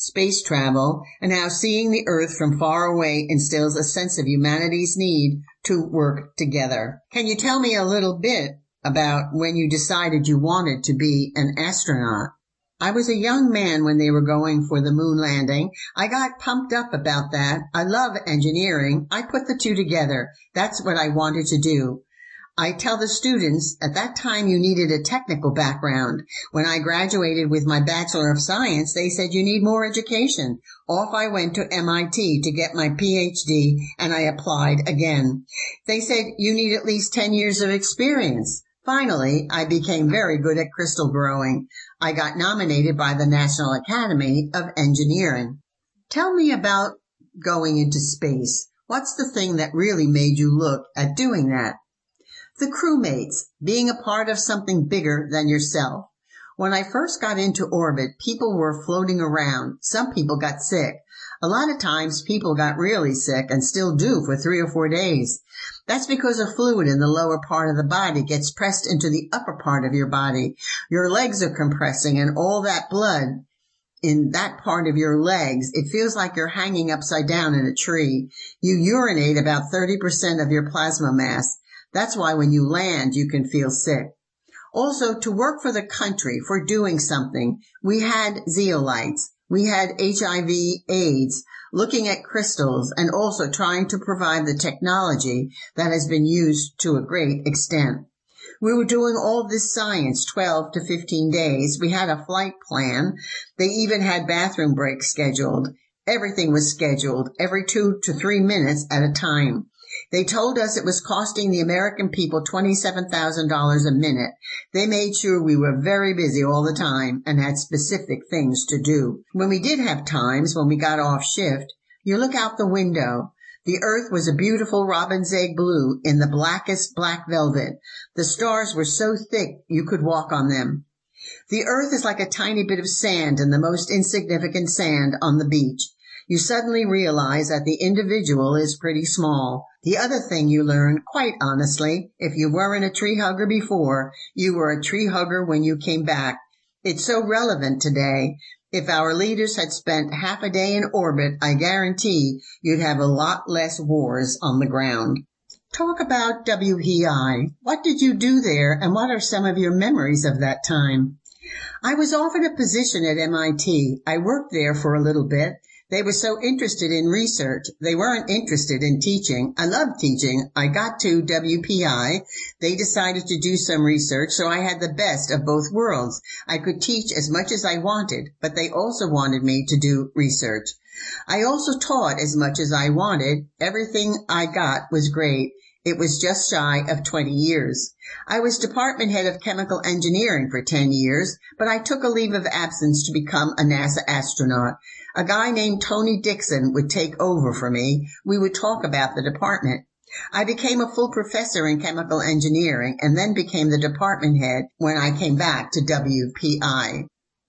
space travel, and how seeing the Earth from far away instills a sense of humanity's need to work together. Can you tell me a little bit about when you decided you wanted to be an astronaut? I was a young man when they were going for the moon landing. I got pumped up about that. I love engineering. I put the two together. That's what I wanted to do. I tell the students, at that time you needed a technical background. When I graduated with my Bachelor of Science, they said you need more education. Off I went to M I T to get my P H D, and I applied again. They said you need at least ten years of experience. Finally, I became very good at crystal growing. I got nominated by the National Academy of Engineering. Tell me about going into space. What's the thing that really made you look at doing that? The crewmates, being a part of something bigger than yourself. When I first got into orbit, people were floating around. Some people got sick. A lot of times people got really sick and still do for three or four days. That's because a fluid in the lower part of the body gets pressed into the upper part of your body. Your legs are compressing, and all that blood in that part of your legs, it feels like you're hanging upside down in a tree. You urinate about thirty percent of your plasma mass. That's why when you land, you can feel sick. Also, to work for the country, for doing something, we had zeolites. We had H I V AIDS, looking at crystals, and also trying to provide the technology that has been used to a great extent. We were doing all this science twelve to fifteen days. We had a flight plan. They even had bathroom breaks scheduled. Everything was scheduled every two to three minutes at a time. They told us it was costing the American people twenty-seven thousand dollars a minute. They made sure we were very busy all the time and had specific things to do. When we did have times when we got off shift, you look out the window. The earth was a beautiful robin's egg blue in the blackest black velvet. The stars were so thick you could walk on them. The earth is like a tiny bit of sand, and the most insignificant sand on the beach. You suddenly realize that the individual is pretty small. The other thing you learn, quite honestly, if you weren't a tree hugger before, you were a tree hugger when you came back. It's so relevant today. If our leaders had spent half a day in orbit, I guarantee you'd have a lot less wars on the ground. Talk about W E I. What did you do there, and what are some of your memories of that time? I was offered a position at M I T. I worked there for a little bit. They were so interested in research. They weren't interested in teaching. I loved teaching. I got to W P I. They decided to do some research, so I had the best of both worlds. I could teach as much as I wanted, but they also wanted me to do research. I also taught as much as I wanted. Everything I got was great. It was just shy of twenty years. I was department head of chemical engineering for ten years, but I took a leave of absence to become a NASA astronaut. A guy named Tony Dixon would take over for me. We would talk about the department. I became a full professor in chemical engineering and then became the department head when I came back to W P I.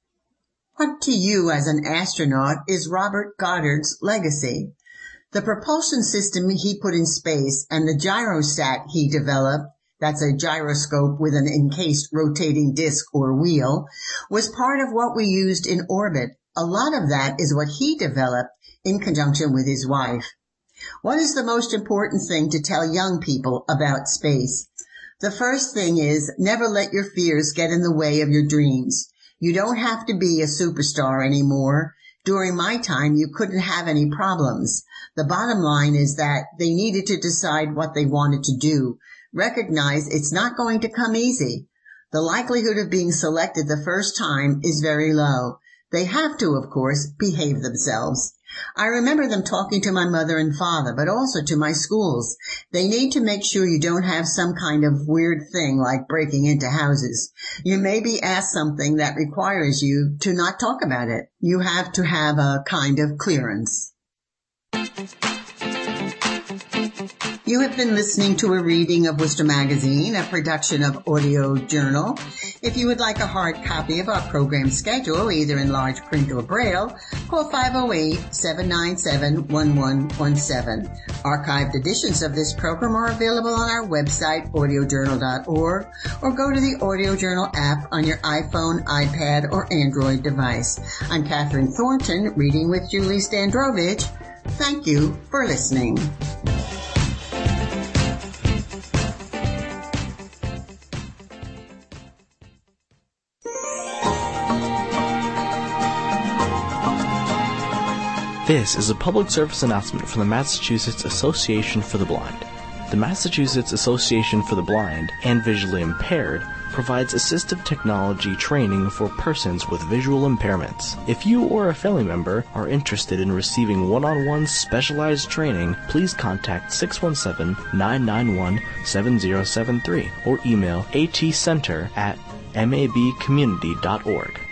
What to you as an astronaut is Robert Goddard's legacy? The propulsion system he put in space and the gyrostat he developed, that's a gyroscope with an encased rotating disc or wheel, was part of what we used in orbit. A lot of that is what he developed in conjunction with his wife. What is the most important thing to tell young people about space? The first thing is never let your fears get in the way of your dreams. You don't have to be a superstar anymore. During my time, you couldn't have any problems. The bottom line is that they needed to decide what they wanted to do. Recognize it's not going to come easy. The likelihood of being selected the first time is very low. They have to, of course, behave themselves. I remember them talking to my mother and father, but also to my schools. They need to make sure you don't have some kind of weird thing like breaking into houses. You may be asked something that requires you to not talk about it. You have to have a kind of clearance. You have been listening to a reading of Worcester Magazine, a production of Audio Journal. If you would like a hard copy of our program schedule, either in large print or braille, call five oh eight, seven nine seven, one one one seven. Archived editions of this program are available on our website, audio journal dot org, or go to the Audio Journal app on your iPhone, iPad, or Android device. I'm Catherine Thornton, reading with Julie Standrovich. Thank you for listening. This is a public service announcement from the Massachusetts Association for the Blind. The Massachusetts Association for the Blind and Visually Impaired provides assistive technology training for persons with visual impairments. If you or a family member are interested in receiving one-on-one specialized training, please contact six one seven, nine nine one, seven zero seven three or email atcenter at mabcommunity dot org.